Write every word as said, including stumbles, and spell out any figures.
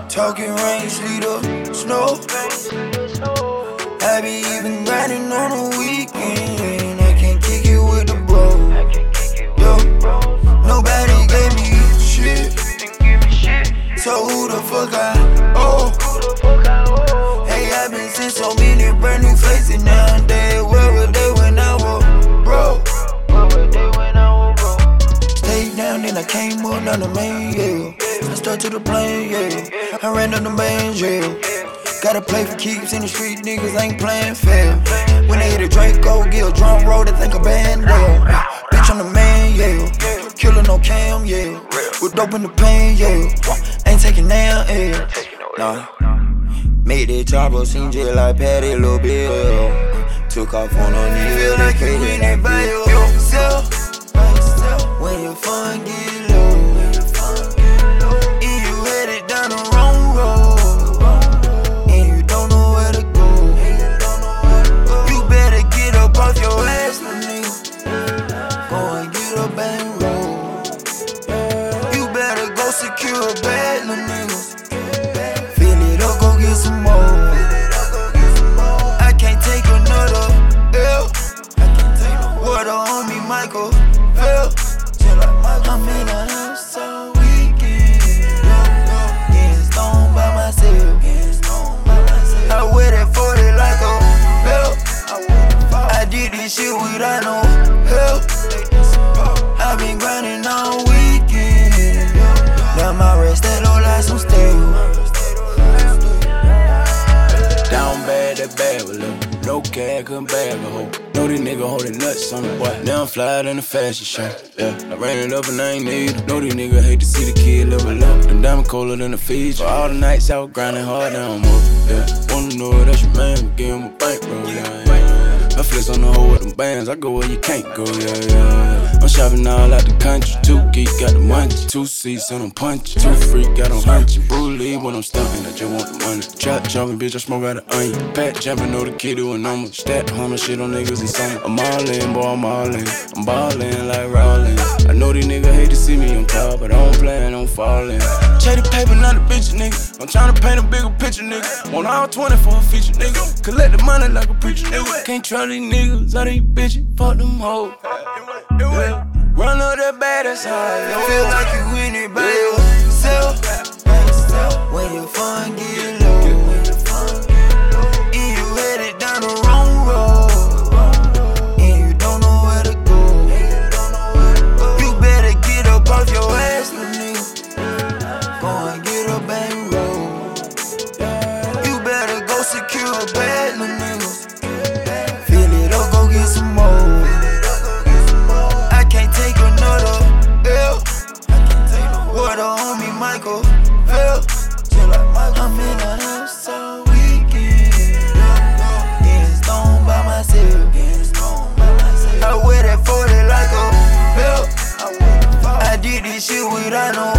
Talking rain, sleet up, snow. I be even grinding on the weekend. I can't kick it with the bro. Yo, nobody gave me shit. So who the fuck I owe? Hey, I been seeing so many brand new faces nowadays. Where were they when I was broke? Stayed down, then I came up down the main, yeah. I stuck to the plane, yeah. I ran up the bands, yeah. Gotta play for keeps in the street, niggas ain't playing fair. When they hit a Draco, get a drum roll, they think a band well. Bitch, I'm the man, yeah. Killer no cam, yeah. With dope in the pain, yeah. Ain't taking down, yeah. Nah. Made that chopper, seen just like Patty, little Bill. Took off on a knee, feel like you in it by yourself. When your fun get low, and you headed down the wrong road, and you don't know where to go, you better get up off your ass, my nigga. Go and get a bang roll. You better go secure a bag, my nigga. Fill it up, go get some more. I can't take another L. What a homie Michael fell. I'm in the house all weekend. Getting stoned by myself. I wear that forty like a belt. I did this shit without no help. I been grinding all weekend. Now my rest that low like some steel. Down bad, that bad with love. No cash, couldn't bag a hoe. Know these niggas holding nuts on the boy. Now I'm flying in the fashion show. Yeah, I ran it up and I ain't need them. Know these niggas hate to see the kid level up. Them diamond colder than the Fiji. For all the nights out grinding hard, now I'm up. Yeah, wanna know that's your man, we give him a bankroll. Yeah, yeah, yeah. I flex on the hoe with them bands. I go where you can't go. Yeah, yeah, yeah. I'm shopping all out the country. Two geek got the money. Two seats on them punch. Two freak got on hunch. Brutally when I'm stumping. I just want the money. Trap jumping, bitch. I smoke out the onion. Pat jumping, know the kid doing number. Stat hummer shit on niggas and summer. I'm all in, boy. I'm all in. I'm ballin' like Rollin'. I know these niggas hate to see me on top, but I don't plan on falling. Check the paper, not the bitch, nigga. I'm tryna paint a bigger picture, nigga. Want all twenty for a feature, nigga. Collect the money like a preacher, nigga. Can't trust these niggas, all these bitches. Fuck them hoes. Yeah. Run up that bad, that's how I know. Feel like you in it by yourself. When your fun get low, and you headed down the wrong road, and you don't know where to go, you better get up off your ass, my nigga. Go and get a bang roll. You better go secure a bag, my nigga. Fill it up, go get some more. I can't take another L. What a homie Michael fell. I'm in the house all weekend. Getting stoned by myself. I wear that forty like a belt. I did this shit without no